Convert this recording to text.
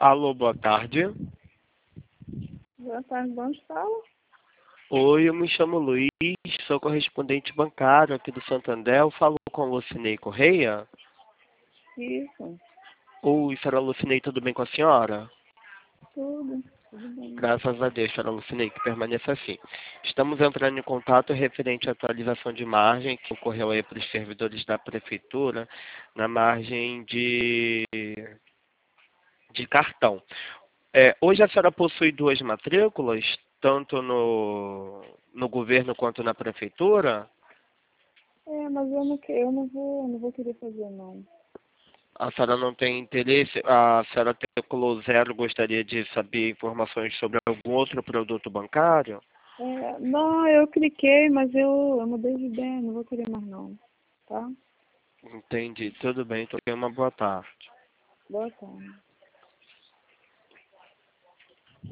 Alô, boa tarde. Boa tarde, onde fala? Oi, eu me chamo Luiz, sou correspondente bancário aqui do Santander. Eu falo com a Lucinei Correia. Isso, Oi, senhora Lucinei, tudo bem com a senhora? tudo bem. Graças a Deus, senhora Lucinei, que permaneça assim. Estamos entrando em contato referente à atualização de margem que ocorreu aí para os servidores da prefeitura na margem de cartão. Hoje a senhora possui duas matrículas, tanto no governo quanto na prefeitura? Mas eu não vou querer fazer não. A senhora não tem interesse? A senhora teclou zero, gostaria de saber informações sobre algum outro produto bancário? Não, eu cliquei, mas eu mudei de ideia, não vou querer mais não, tá? Entendi, tudo bem, então tenha uma boa tarde. Boa tarde.